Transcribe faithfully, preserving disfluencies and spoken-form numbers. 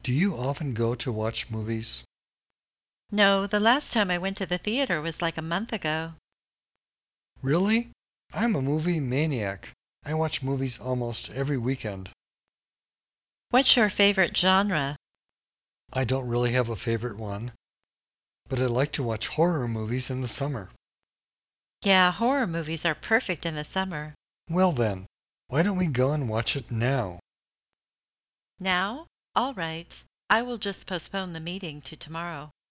Do you often go to watch movies? No, the last time I went to the theater was like a month ago. Really? I'm a movie maniac. I watch movies almost every weekend. What's your favorite genre? I don't really have a favorite one, but I like to watch horror movies in the summer. Yeah, horror movies are perfect in the summer. Well then, why don't we go and watch it now? Now? All right. I will just postpone the meeting to tomorrow.